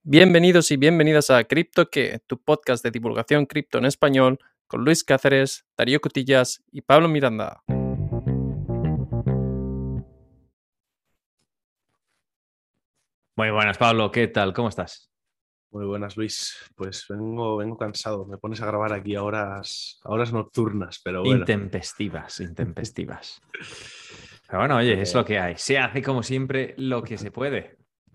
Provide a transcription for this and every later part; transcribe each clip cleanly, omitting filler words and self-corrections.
Bienvenidos y bienvenidas a CryptoQué, tu podcast de divulgación cripto en español, con Luis Cáceres, Darío Cutillas y Pablo Miranda. Muy buenas, Pablo. ¿Qué tal? ¿Cómo estás? Muy buenas, Luis. Pues vengo cansado. Me pones a grabar aquí a horas nocturnas, pero bueno. Intempestivas. Pero bueno, oye, es lo que hay. Se hace como siempre lo que se puede.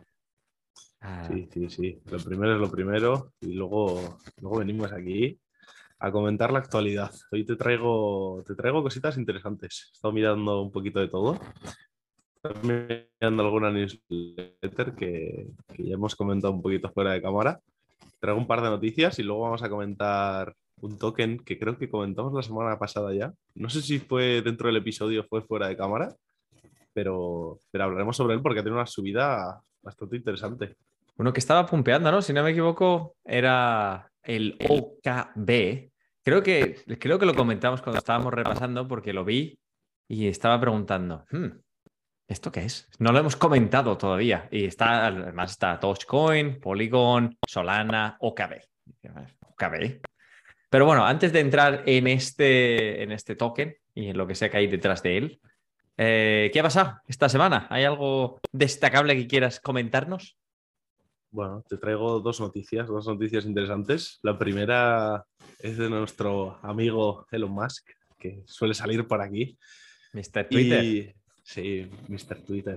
Sí. Lo primero es lo primero y luego venimos aquí a comentar la actualidad. Hoy te traigo cositas interesantes. He estado mirando un poquito de todo. Estoy mirando alguna newsletter que ya hemos comentado un poquito fuera de cámara. Traigo un par de noticias y luego vamos a comentar un token que creo que comentamos la semana pasada ya. No sé si fue dentro del episodio o fue fuera de cámara, pero hablaremos sobre él porque tiene una subida bastante interesante. Uno que estaba pumpeando, ¿no? Si no me equivoco, era el OKB. Creo que lo comentamos cuando estábamos repasando porque lo vi y estaba preguntando, ¿esto qué es? No lo hemos comentado todavía. Y además está Dogecoin, Polygon, Solana, OKB. OKB. Pero bueno, antes de entrar en este token y en lo que sea que hay detrás de él, ¿qué ha pasado esta semana? ¿Hay algo destacable que quieras comentarnos? Bueno, te traigo dos noticias interesantes. La primera es de nuestro amigo Elon Musk, que suele salir por aquí. Mr. Twitter. Sí, Mr. Twitter.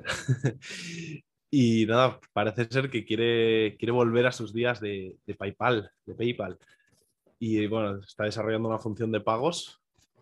Y nada, parece ser que quiere volver a sus días de PayPal. Y bueno, está desarrollando una función de pagos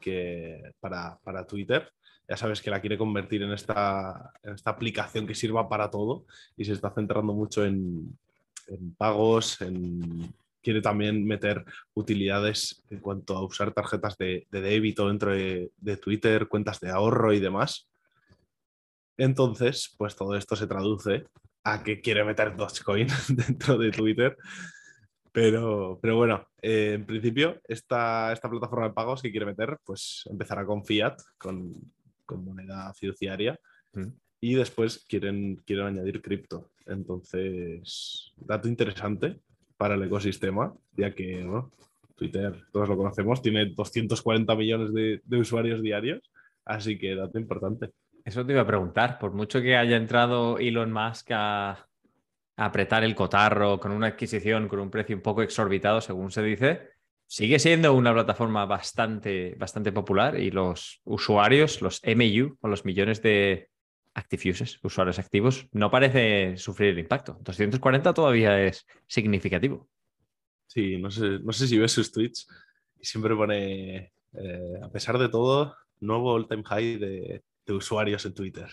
para Twitter. Ya sabes que la quiere convertir en esta aplicación que sirva para todo y se está centrando mucho en pagos, quiere también meter utilidades en cuanto a usar tarjetas de débito dentro de Twitter, cuentas de ahorro y demás. Entonces, pues todo esto se traduce a que quiere meter Dogecoin dentro de Twitter. Pero bueno, en principio, esta plataforma de pagos que quiere meter, pues empezará con fiat, con moneda fiduciaria, y después quieren añadir cripto. Entonces, dato interesante para el ecosistema, ya que bueno, Twitter, todos lo conocemos, tiene 240 millones de usuarios diarios, así que dato importante. Eso te iba a preguntar. Por mucho que haya entrado Elon Musk a apretar el cotarro con una adquisición con un precio un poco exorbitado, según se dice, sigue siendo una plataforma bastante popular y los usuarios, los MAU o los millones de active users, usuarios activos, no parece sufrir el impacto. 240 todavía es significativo. Sí, no sé si ves sus tweets y siempre pone, a pesar de todo, nuevo all-time high de usuarios en Twitter.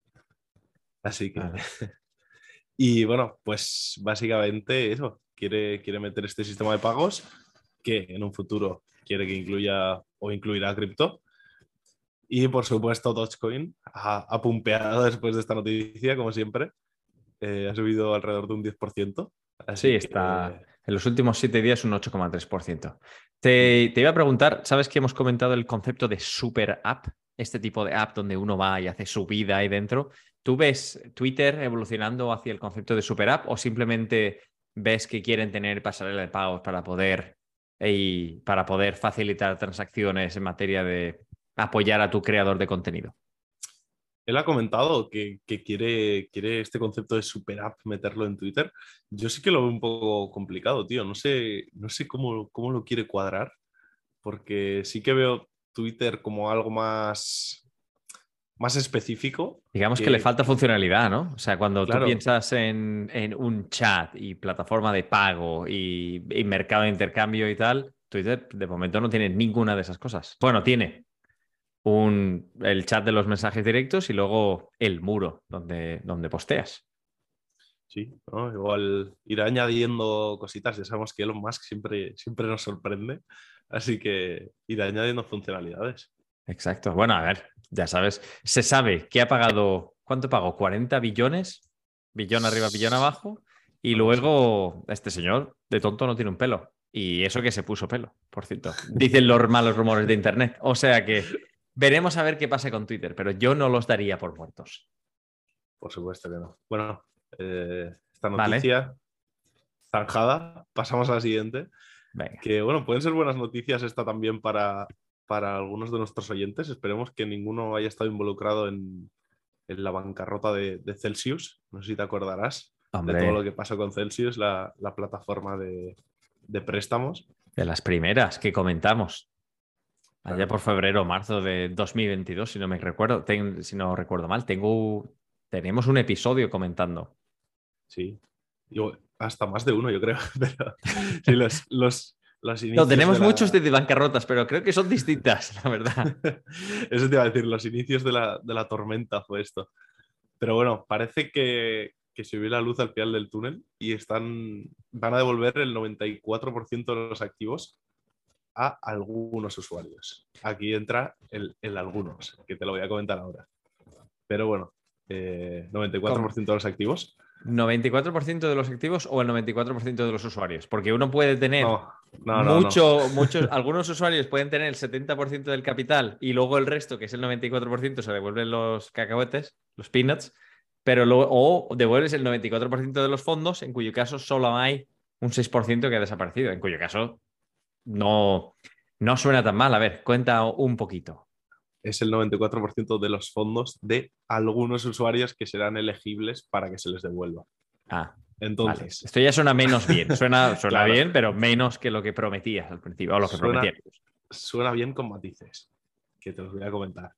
Así que... Vale. Y bueno, pues básicamente eso, quiere meter este sistema de pagos que en un futuro quiere que incluya o incluirá cripto. Y por supuesto Dogecoin ha pumpeado después de esta noticia, como siempre. Ha subido alrededor de un 10%. Sí, Así está que en los últimos 7 días un 8,3%. Te iba a preguntar, ¿sabes que hemos comentado el concepto de super app? Este tipo de app donde uno va y hace su vida ahí dentro. ¿Tú ves Twitter evolucionando hacia el concepto de super app o simplemente ves que quieren tener pasarela de pagos para poder facilitar transacciones en materia de apoyar a tu creador de contenido? él ha comentado que quiere este concepto de super app meterlo en Twitter. Yo sí que lo veo un poco complicado, tío. No sé cómo lo quiere cuadrar, porque sí que veo Twitter como algo más específico. Digamos que le falta funcionalidad, ¿no? O sea, cuando tú Claro, piensas en un chat y plataforma de pago y mercado de intercambio y tal, Twitter de momento no tiene ninguna de esas cosas. Bueno, tiene el chat de los mensajes directos y luego el muro donde posteas. sí, ¿no? Igual ir añadiendo cositas. Ya sabemos que Elon Musk siempre nos sorprende, así que ir añadiendo funcionalidades. Exacto. Bueno, a ver, ya sabes, se sabe que ha pagado, ¿cuánto pagó? 40 billones, billón arriba, billón abajo, y Algo así. luego este señor de tonto no tiene un pelo. Y eso que se puso pelo, por cierto. Dicen los malos rumores de Internet. O sea que veremos a ver qué pasa con Twitter, pero yo no los daría por muertos. Por supuesto que no. Bueno, esta Vale. noticia zanjada. Pasamos a la siguiente. Venga. Que bueno, pueden ser buenas noticias esta también para algunos de nuestros oyentes. Esperemos que ninguno haya estado involucrado en la bancarrota de Celsius. No sé si te acordarás de todo lo Hombre, que pasó con Celsius, la plataforma de préstamos. de las primeras que comentamos. Allá Claro. por febrero o marzo de 2022, si no me recuerdo, si no recuerdo mal, tenemos un episodio comentando. Sí. Hasta más de uno, yo creo. Pero sí, los No, inicios tenemos de muchos la... de bancarrotas, pero creo que son distintas, la verdad. Eso te iba a decir, los inicios de la tormenta fue esto. Pero bueno, parece que se vio la luz al final del túnel y van a devolver el 94% de los activos a algunos usuarios. Aquí entra el algunos, que te lo voy a comentar ahora. Pero bueno, 94% de los activos. ¿94% de los activos o el 94% de los usuarios? Porque uno puede tener No. algunos usuarios pueden tener el 70% del capital y luego el resto, que es el 94%, se devuelven los cacahuetes, los peanuts, pero luego, o devuelves el 94% de los fondos, en cuyo caso solo hay un 6% que ha desaparecido, en cuyo caso no suena tan mal. A ver, cuenta un poquito. Es el 94% de los fondos de algunos usuarios que serán elegibles para que se les devuelva. Ah, vale. Entonces, Esto ya suena menos bien. Suena claro, bien, pero menos que lo que prometías al principio, o lo que suena, prometías. suena bien con matices, que te los voy a comentar.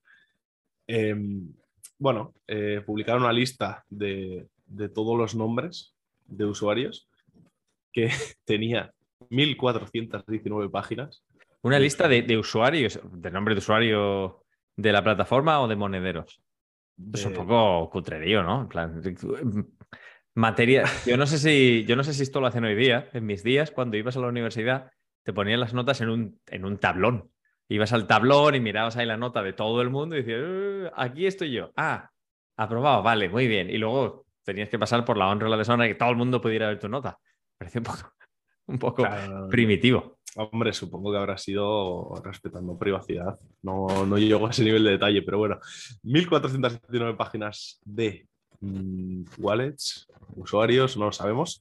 Bueno, publicaron una lista de todos los nombres de usuarios que tenía 1.419 páginas. Una lista de usuarios, de nombre de usuario de la plataforma o de monederos. Es un De, poco cutrerío, ¿no? En plan, materia. Yo no sé si esto lo hacen hoy día. En mis días, cuando ibas a la universidad, te ponían las notas en un tablón. Ibas al tablón y mirabas ahí la nota de todo el mundo y decías, aquí estoy yo. Ah, aprobado, vale, muy bien. Y luego tenías que pasar por la honra y la deshonra de que todo el mundo pudiera ver tu nota. Parece un poco claro, primitivo. hombre, supongo que habrá sido respetando privacidad. No llego a ese nivel de detalle, pero bueno, 1.419 páginas de wallets, usuarios, no lo sabemos.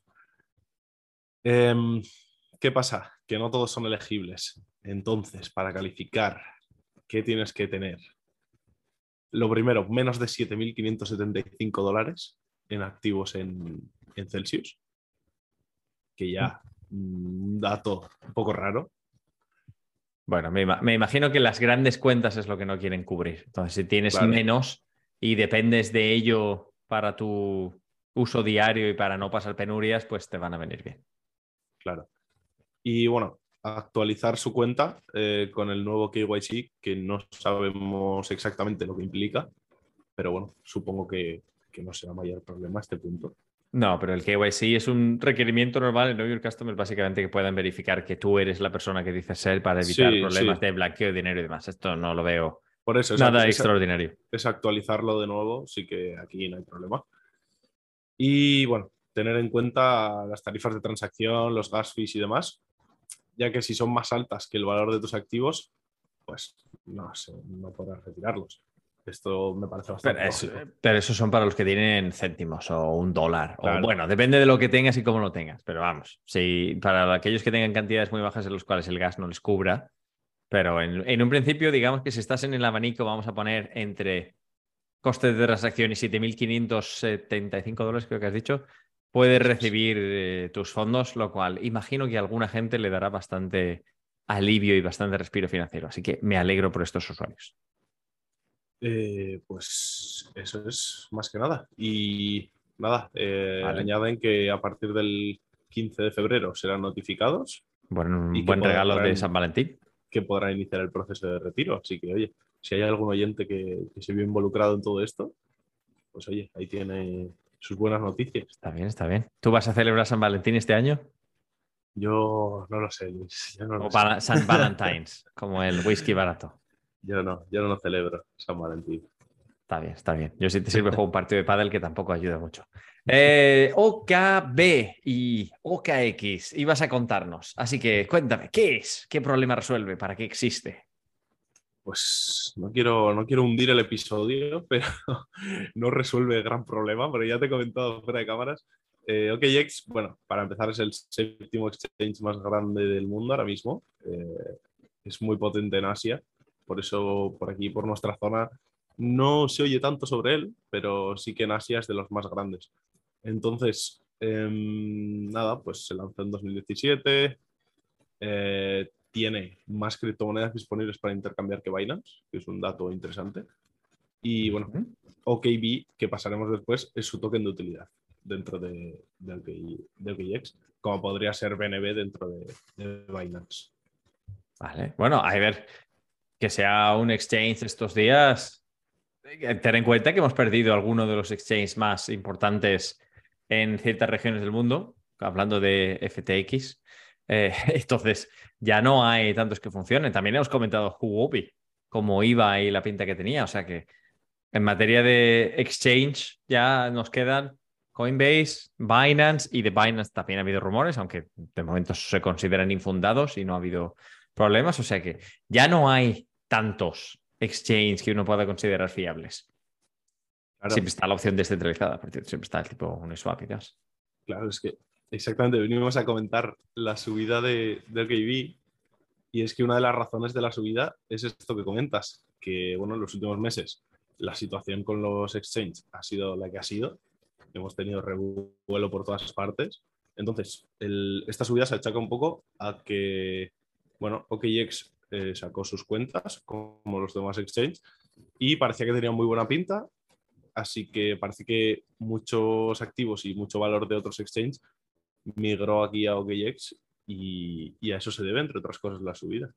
¿Qué pasa? Que no todos son elegibles. Entonces, para calificar, ¿qué tienes que tener? Lo primero, menos de 7.575 dólares en activos en Celsius, que ya un dato un poco raro. Bueno, me imagino que las grandes cuentas es lo que no quieren cubrir. Entonces, si tienes Claro, menos y dependes de ello para tu uso diario y para no pasar penurias, pues te van a venir bien. claro. Y bueno, actualizar su cuenta con el nuevo KYC, que no sabemos exactamente lo que implica, pero bueno, supongo que no será mayor problema a este punto. No, pero el KYC es un requerimiento normal en Know Your Customer, básicamente que puedan verificar que tú eres la persona que dices ser para evitar Sí, problemas sí, de blanqueo de dinero y demás. Esto no lo veo por eso nada extraordinario. es actualizarlo de nuevo, sí que aquí no hay problema. Y bueno, tener en cuenta las tarifas de transacción, los gas fees y demás, ya que si son más altas que el valor de tus activos, pues no sé, no podrás retirarlos. Esto me parece Pero, bastante lógico. pero esos son para los que tienen céntimos o $1. O Claro, bueno, depende de lo que tengas y cómo lo tengas. Pero vamos, si para aquellos que tengan cantidades muy bajas en los cuales el gas no les cubra. Pero en un principio, digamos que si estás en el abanico, vamos a poner entre coste de transacción y 7.575 dólares, creo que has dicho, puedes eso es. recibir tus fondos, lo cual imagino que a alguna gente le dará bastante alivio y bastante respiro financiero. Así que me alegro por estos usuarios. Pues eso es más que nada. Y nada, Vale. añaden que a partir del 15 de febrero serán notificados Bueno, y un buen regalo de San Valentín. que podrán iniciar el proceso de retiro. Así que, oye, si hay algún oyente que se vio involucrado en todo esto, pues oye, ahí tiene sus buenas noticias. Está bien, está bien. ¿Tú vas a celebrar San Valentín este año? Yo no lo sé, Luis, yo no ¿O lo sé. San Valentine's, como el whisky barato? Yo no lo celebro, San Valentín. Está bien, está bien. Yo sí te sirve juego un partido de pádel que tampoco ayuda mucho. OKB y OKX, ibas a contarnos. Así que cuéntame, ¿qué es? ¿Qué problema resuelve? ¿Para qué existe? Pues no quiero hundir el episodio, pero no resuelve el gran problema, pero ya te he comentado fuera de cámaras OKX, bueno, para empezar es el séptimo exchange más grande del mundo ahora mismo. Es muy potente en Asia, por eso por aquí, por nuestra zona, no se oye tanto sobre él, pero sí que en Asia es de los más grandes. Entonces, nada, pues se lanzó en 2017, tiene más criptomonedas disponibles para intercambiar que Binance, que es un dato interesante. Y bueno, OKB, que pasaremos después, es su token de utilidad dentro de OKX, como podría ser BNB dentro de Binance. Vale, bueno, a ver, que sea un exchange estos días, ten en cuenta que hemos perdido algunos de los exchanges más importantes en ciertas regiones del mundo, hablando de FTX. Entonces, ya no hay tantos que funcionen. También hemos comentado Huobi, cómo iba y la pinta que tenía. O sea que en materia de exchange ya nos quedan Coinbase, Binance, y de Binance también ha habido rumores, aunque de momento se consideran infundados y no ha habido problemas. O sea que ya no hay tantos exchanges que uno pueda considerar fiables. Claro, Siempre está la opción descentralizada, porque siempre está el tipo Uniswap y demás. claro, es que exactamente venimos a comentar la subida de OKB, y es que una de las razones de la subida es esto que comentas, que bueno, en los últimos meses la situación con los exchanges ha sido la que ha sido. Hemos tenido revuelo por todas partes. Entonces, esta subida se achaca un poco a que, bueno, OKX sacó sus cuentas, como los demás exchanges, y parecía que tenía muy buena pinta, así que parece que muchos activos y mucho valor de otros exchanges migró aquí a OKX, y a eso se debe, entre otras cosas, la subida.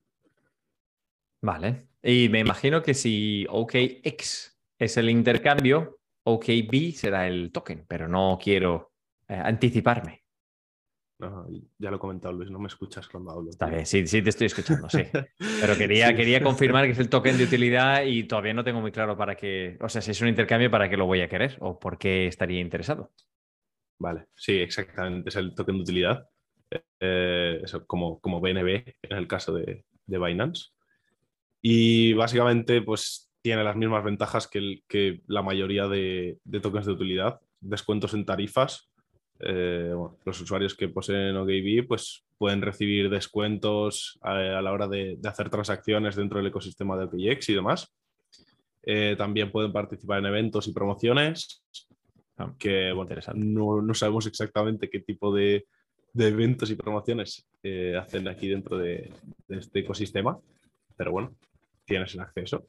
Vale. Y me imagino que si OKX es el intercambio, OKB será el token, pero no quiero anticiparme. No, ya lo he comentado, Luis, no me escuchas cuando hablo, Está tío. bien, sí, sí te estoy escuchando, sí. Pero Sí. quería confirmar que es el token de utilidad y todavía no tengo muy claro para qué, o sea, si es un intercambio, para qué lo voy a querer o por qué estaría interesado. Vale, sí, exactamente, es el token de utilidad. Eso, como BNB en el caso de Binance. Y básicamente, pues tiene las mismas ventajas que la mayoría de tokens de utilidad. Descuentos en tarifas. Bueno, los usuarios que poseen OKB pues pueden recibir descuentos a la hora de hacer transacciones dentro del ecosistema de OKX y demás. También pueden participar en eventos y promociones, que bueno, Interesante. no sabemos exactamente qué tipo de eventos y promociones hacen aquí dentro de este ecosistema, pero bueno, tienes el acceso.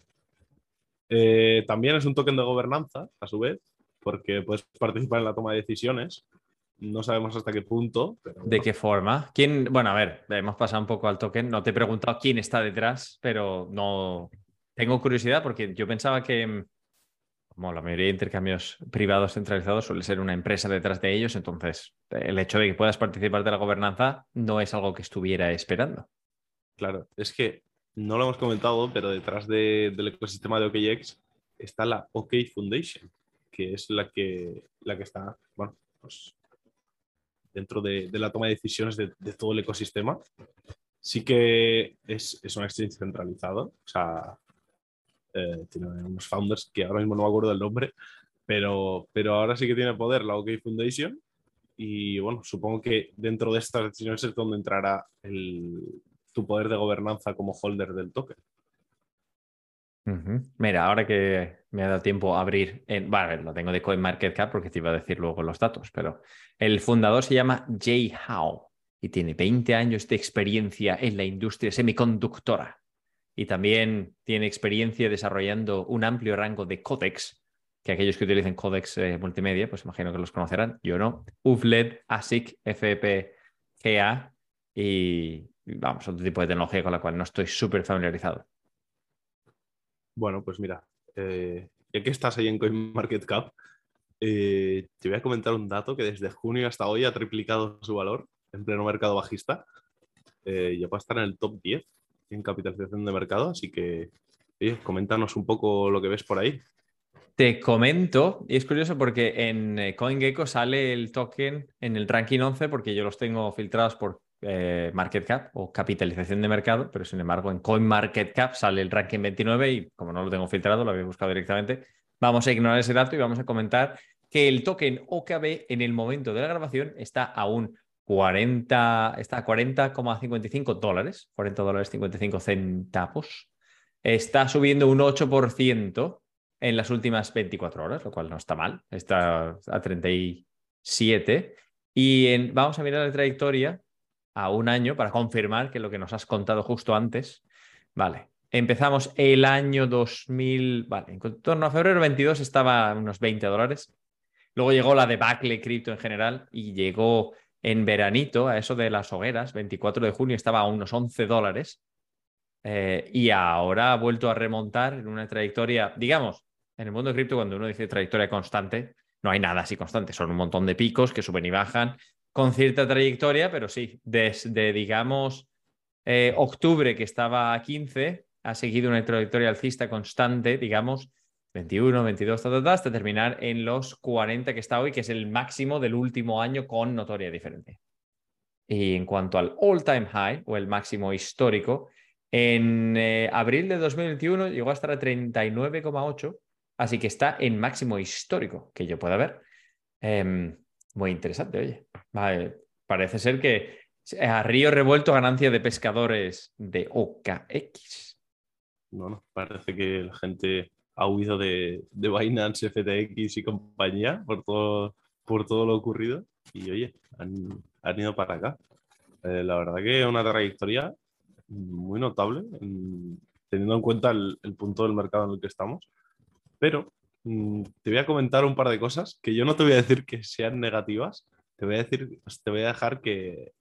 También es un token de gobernanza, a su vez, porque puedes participar en la toma de decisiones. No sabemos hasta qué punto, pero ¿De bueno. qué forma? ¿Quién? Bueno, a ver, hemos pasado un poco al token. No te he preguntado quién está detrás, pero no tengo curiosidad porque yo pensaba que, como la mayoría de intercambios privados centralizados, suele ser una empresa detrás de ellos. Entonces, el hecho de que puedas participar de la gobernanza no es algo que estuviera esperando. Claro, es que no lo hemos comentado, pero detrás del ecosistema de OKX está la OK Foundation, que es la que está, bueno, pues dentro de la toma de decisiones de todo el ecosistema. Sí que es un exchange centralizado, o sea, tiene unos founders que ahora mismo no me acuerdo del nombre, pero ahora sí que tiene poder la OK Foundation, y bueno, supongo que dentro de estas decisiones es donde entrará tu poder de gobernanza como holder del token. Mira, ahora que me ha dado tiempo a abrir, bueno, a ver, lo tengo de CoinMarketCap porque te iba a decir luego los datos, pero el fundador se llama Jay Howe y tiene 20 años de experiencia en la industria semiconductora y también tiene experiencia desarrollando un amplio rango de códecs, que aquellos que utilicen códecs multimedia, pues imagino que los conocerán, yo no, UFLED, ASIC, FPGA y vamos, otro tipo de tecnología con la cual no estoy súper familiarizado. Bueno, pues mira, ya que estás ahí en CoinMarketCap, te voy a comentar un dato que desde junio hasta hoy ha triplicado su valor en pleno mercado bajista. Ya va a estar en el top 10 en capitalización de mercado, así que, oye, coméntanos un poco lo que ves por ahí. Te comento, y es curioso porque en CoinGecko sale el token en el ranking 11 porque yo los tengo filtrados por market cap o capitalización de mercado, pero sin embargo en CoinMarketCap sale el ranking 29 y como no lo tengo filtrado, lo había buscado directamente. Vamos a ignorar ese dato y vamos a comentar que el token OKB en el momento de la grabación está a un 40,55 dólares, $40.55. Está subiendo un 8% en las últimas 24 horas, lo cual no está mal. Está a 37. Vamos a mirar la trayectoria a un año para confirmar que lo que nos has contado justo antes. Vale. Empezamos el año 2000. Vale, en torno a febrero 22 estaba a unos $20. Luego llegó la debacle cripto en general y llegó en veranito, a eso de las hogueras, 24 de junio estaba a unos $11. Y ahora ha vuelto a remontar en una trayectoria, digamos, en el mundo de cripto, cuando uno dice trayectoria constante, no hay nada así constante, son un montón de picos que suben y bajan con cierta trayectoria, pero sí, desde, digamos, octubre, que estaba a 15, ha seguido una trayectoria alcista constante, digamos, 21, 22, hasta terminar en los 40 que está hoy, que es el máximo del último año con notoria diferencia. Y en cuanto al all-time high, o el máximo histórico, en abril de 2021 llegó a estar a 39,8, así que está en máximo histórico, que yo pueda ver. Muy interesante, oye. Vale, parece ser que a río revuelto ganancia de pescadores de OKX. Bueno, parece que la gente ha huido de Binance, FTX y compañía por todo lo ocurrido y oye, han ido para acá. La verdad que es una trayectoria muy notable, teniendo en cuenta el punto del mercado en el que estamos. Pero te voy a comentar un par de cosas que yo no te voy a decir que sean negativas, te voy a dejar que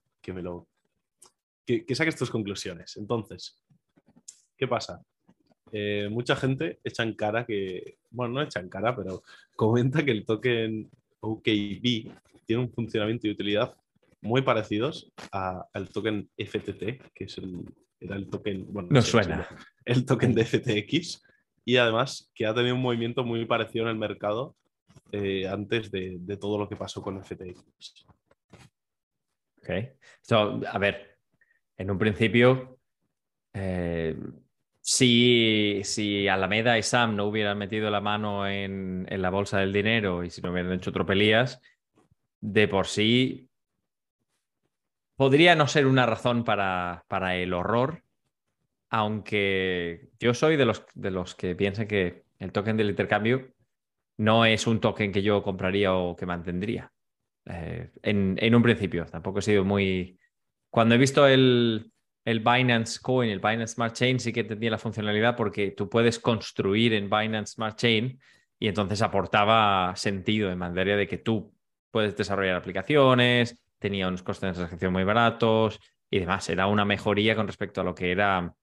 saques tus conclusiones. Entonces, ¿qué pasa? Mucha gente echa en cara bueno, no echa en cara, pero comenta que el token OKB tiene un funcionamiento y utilidad muy parecidos al token FTT, que era el token, bueno, No suena. El token de FTX, y además que ha tenido un movimiento muy parecido en el mercado antes de todo lo que pasó con FTX. Ok. A ver, en un principio, si Alameda y Sam no hubieran metido la mano en la bolsa del dinero y si no hubieran hecho tropelías, de por sí podría no ser una razón para el horror, aunque yo soy de los que piensan que el token del intercambio no es un token que yo compraría o que mantendría. En un principio, tampoco he sido muy... Cuando he visto el Binance Coin, el Binance Smart Chain, sí que tenía la funcionalidad porque tú puedes construir en Binance Smart Chain y entonces aportaba sentido en materia de que tú puedes desarrollar aplicaciones, tenía unos costes de transacción muy baratos y demás. Era una mejoría con respecto a lo que era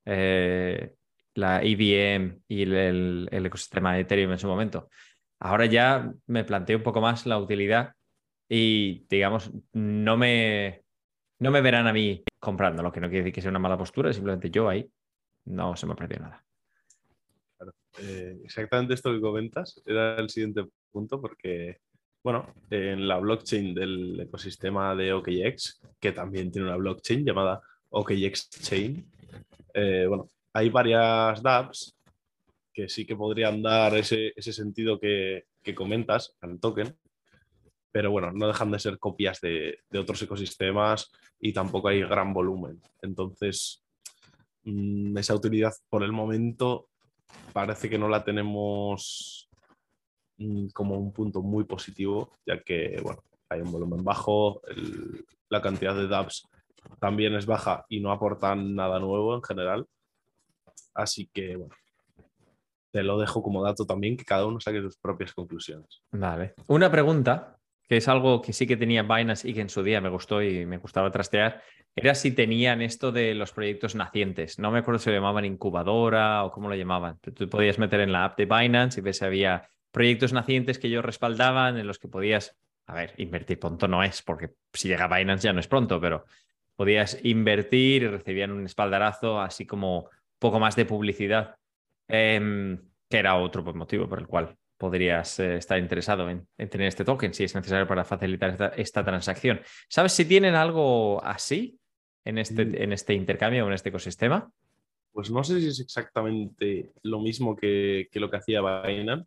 la EVM y el ecosistema de Ethereum en su momento. Ahora ya me planteo un poco más la utilidad y, digamos, no me verán a mí comprando, lo que no quiere decir que sea una mala postura, simplemente yo ahí no se me perdió nada. Claro. Exactamente esto que comentas era el siguiente punto porque, bueno, en la blockchain del ecosistema de OKX, que también tiene una blockchain llamada OKX Chain, bueno, hay varias dApps que sí que podrían dar ese sentido que comentas al token, pero bueno, no dejan de ser copias de otros ecosistemas y tampoco hay gran volumen. Entonces, esa utilidad por el momento parece que no la tenemos como un punto muy positivo, ya que bueno, hay un volumen bajo, la cantidad de dApps también es baja y no aportan nada nuevo en general. Así que bueno, te lo dejo como dato también, que cada uno saque sus propias conclusiones. Vale. Una pregunta, que es algo que sí que tenía Binance y que en su día me gustó y me gustaba trastear, era si tenían esto de los proyectos nacientes. No me acuerdo si lo llamaban incubadora o cómo lo llamaban. Tú podías meter en la app de Binance y ver si había proyectos nacientes que ellos respaldaban, en los que podías, a ver, invertir pronto no es, porque si llega Binance ya no es pronto, pero podías invertir y recibían un espaldarazo, así como un poco más de publicidad. Que era otro motivo por el cual podrías estar interesado en tener este token si es necesario para facilitar esta transacción. ¿Sabes si tienen algo así en este intercambio o en este ecosistema? Pues no sé si es exactamente lo mismo que lo que hacía Binance,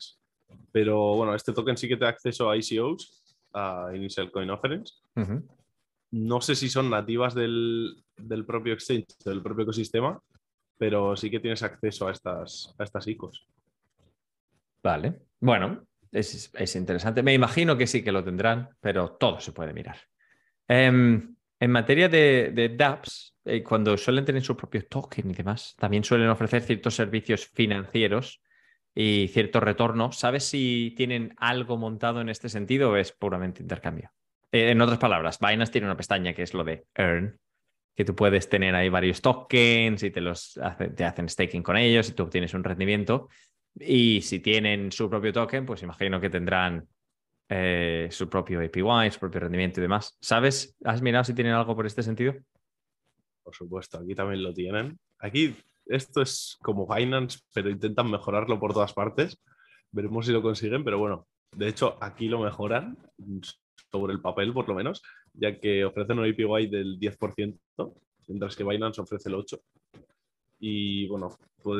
Pero bueno, este token sí que te da acceso a ICOs, a Initial Coin Offerings. Ujú. No sé si son nativas del propio exchange, del propio ecosistema, pero sí que tienes acceso a estas ICOs. Vale. Bueno, es interesante. Me imagino que sí que lo tendrán, pero todo se puede mirar. En materia de dApps, cuando suelen tener su propio token y demás, también suelen ofrecer ciertos servicios financieros y cierto retorno. ¿Sabes si tienen algo montado en este sentido o es puramente intercambio? En otras palabras, Binance tiene una pestaña que es lo de Earn, que tú puedes tener ahí varios tokens y te hacen staking con ellos y tú obtienes un rendimiento. Y si tienen su propio token, pues imagino que tendrán su propio APY, su propio rendimiento y demás. ¿Sabes? ¿Has mirado si tienen algo por este sentido? Por supuesto, aquí también lo tienen. Aquí esto es como Binance, pero intentan mejorarlo por todas partes. Veremos si lo consiguen, pero bueno, de hecho aquí lo mejoran sobre el papel por lo menos, ya que ofrecen un APY del 10%, mientras que Binance ofrece el 8%. Y bueno,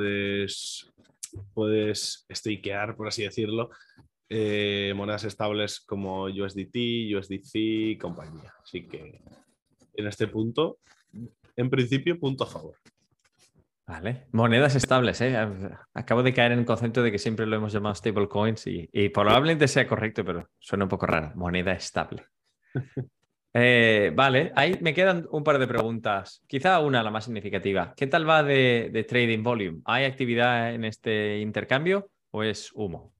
puedes stakear, por así decirlo, monedas estables como USDT, USDC y compañía. Así que en este punto, en principio, punto a favor. Vale. Monedas estables, ¿eh? Acabo de caer en el concepto de que siempre lo hemos llamado stablecoins y probablemente sea correcto, pero suena un poco raro. Moneda estable. Vale, ahí me quedan un par de preguntas. Quizá una, la más significativa. ¿Qué tal va de trading volume? ¿Hay actividad en este intercambio o es humo?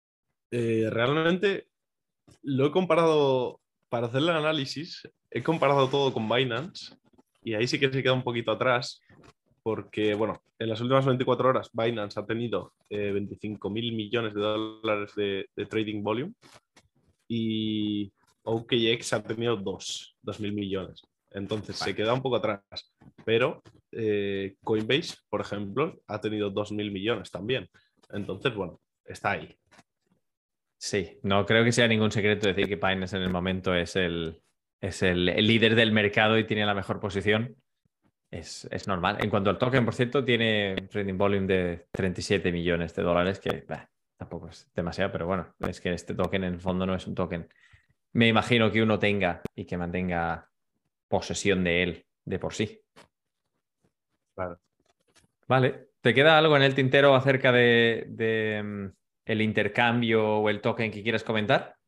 Realmente lo he comparado, para hacer el análisis, he comparado todo con Binance y ahí sí que se queda un poquito atrás porque, bueno, en las últimas 24 horas Binance ha tenido 25.000 millones de dólares de trading volume y OKX ha tenido 2.000 millones. Entonces se queda un poco atrás. Pero Coinbase, por ejemplo, ha tenido 2.000 millones también. Entonces, bueno, está ahí. Sí, no creo que sea ningún secreto decir que Binance en el momento es el líder del mercado y tiene la mejor posición. Es normal. En cuanto al token, por cierto, tiene un trading volume de 37 millones de dólares, que tampoco es demasiado, pero bueno, es que este token en el fondo no es un token. Me imagino que uno tenga y que mantenga posesión de él de por sí. Claro. Vale. ¿Te queda algo en el tintero acerca de el intercambio o el token que quieras comentar?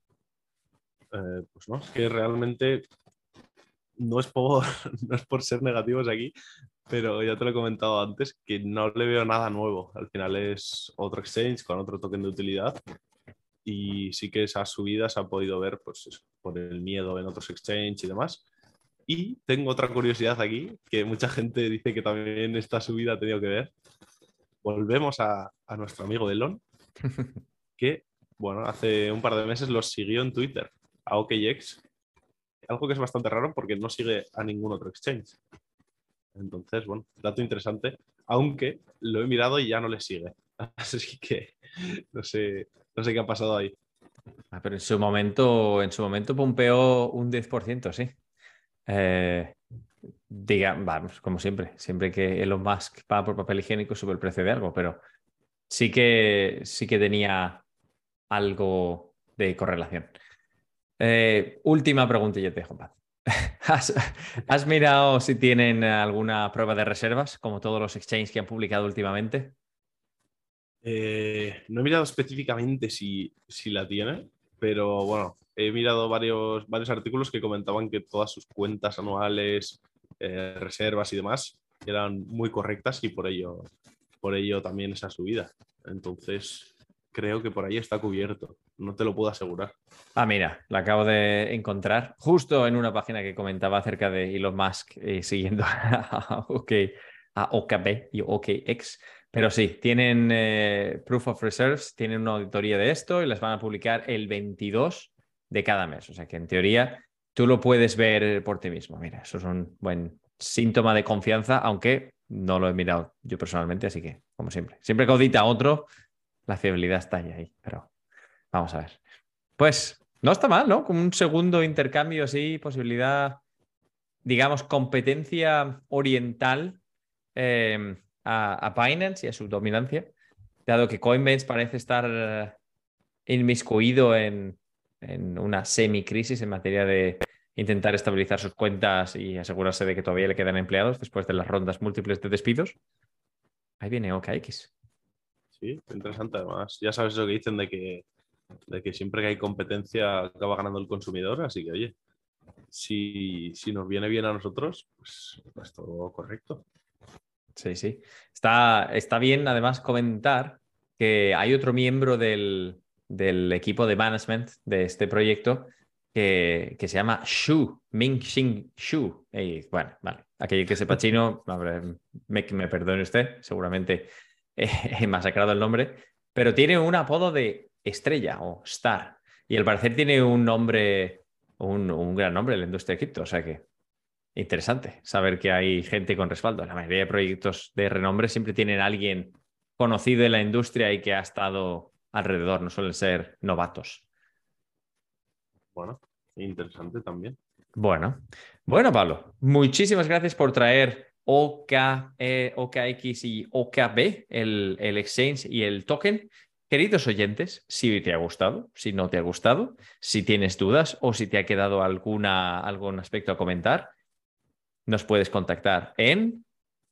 Pues no, es que realmente no es por, no es por ser negativos aquí, pero ya te lo he comentado antes, que no le veo nada nuevo. Al final es otro exchange con otro token de utilidad y sí que esas subidas se ha podido ver pues, eso, por el miedo en otros exchanges y demás. Y tengo otra curiosidad aquí, que mucha gente dice que también esta subida ha tenido que ver. Volvemos a nuestro amigo Elon, que, bueno, hace un par de meses los siguió en Twitter, a OKX, algo que es bastante raro porque no sigue a ningún otro exchange. Entonces, bueno, dato interesante, aunque lo he mirado y ya no le sigue. Así que no sé qué ha pasado ahí. Pero en su momento pumpeó un 10%, sí. Eh, vamos, como siempre que Elon Musk paga por papel higiénico sube el precio de algo, pero sí que tenía algo de correlación. Última pregunta y ya te dejo en paz. ¿Has, has mirado si tienen alguna prueba de reservas, como todos los exchanges que han publicado últimamente? No he mirado específicamente si la tiene, pero bueno, he mirado varios artículos que comentaban que todas sus cuentas anuales, reservas y demás eran muy correctas y por ello también esa subida. Entonces, creo que por ahí está cubierto. No te lo puedo asegurar. Ah, mira, la acabo de encontrar justo en una página que comentaba acerca de Elon Musk siguiendo a OKB y OKX. Pero sí, tienen Proof of Reserves, tienen una auditoría de esto y las van a publicar el 22 de cada mes. O sea que en teoría tú lo puedes ver por ti mismo. Mira, eso es un buen síntoma de confianza, aunque no lo he mirado yo personalmente, así que, como siempre, siempre que audita otro, la fiabilidad está ahí. Pero vamos a ver. Pues no está mal, ¿no? Como un segundo intercambio así, posibilidad, digamos, competencia oriental a Binance y a su dominancia, dado que Coinbase parece estar inmiscuido en una semi-crisis en materia de intentar estabilizar sus cuentas y asegurarse de que todavía le quedan empleados después de las rondas múltiples de despidos. Ahí viene OKX. Sí, interesante además. Ya sabes eso que dicen de que siempre que hay competencia acaba ganando el consumidor, así que oye, si nos viene bien a nosotros, pues todo correcto. Sí, sí. Está bien además comentar que hay otro miembro del equipo de management de este proyecto que se llama Xu, Ming-Xin Xu. Bueno, vale, aquel que sepa chino, me perdone usted, seguramente he masacrado el nombre, pero tiene un apodo de estrella o star. Y al parecer tiene un nombre, un gran nombre en la industria de cripto, o sea que interesante saber que hay gente con respaldo. La mayoría de proyectos de renombre siempre tienen a alguien conocido en la industria y que ha estado alrededor, no suelen ser novatos. Bueno, interesante también. Bueno, Pablo, muchísimas gracias por traer OKX y OKB, el exchange y el token. Queridos oyentes, si te ha gustado, si no te ha gustado, si tienes dudas o si te ha quedado algún aspecto a comentar, nos puedes contactar en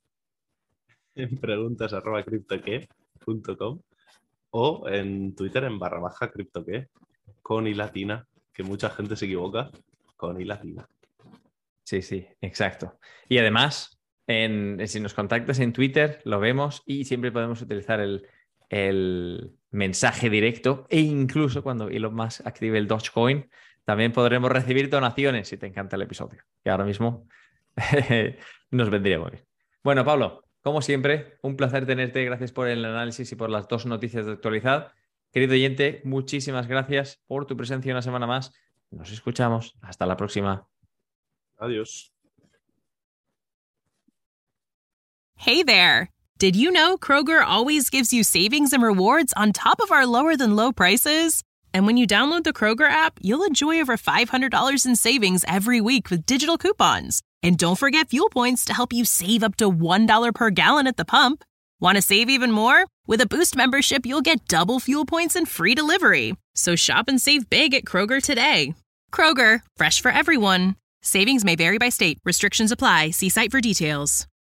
preguntas@criptoque.com o en Twitter en /criptoque con i latina, que mucha gente se equivoca, con i latina. Sí, exacto. Y además, si nos contactas en Twitter, lo vemos y siempre podemos utilizar el mensaje directo e incluso cuando Elon Musk active el Dogecoin, también podremos recibir donaciones si te encanta el episodio, que ahora mismo nos vendría muy bien. Bueno, Pablo, como siempre, un placer tenerte. Gracias por el análisis y por las 2 noticias de actualidad. Querido oyente, muchísimas gracias por tu presencia una semana más. Nos escuchamos. Hasta la próxima. Adiós. Hey there. Did you know Kroger always gives you savings and rewards on top of our lower than low prices? And when you download the Kroger app, you'll enjoy over $500 in savings every week with digital coupons. And don't forget fuel points to help you save up to $1 per gallon at the pump. Want to save even more? With a Boost membership, you'll get double fuel points and free delivery. So shop and save big at Kroger today. Kroger, fresh for everyone. Savings may vary by state. Restrictions apply. See site for details.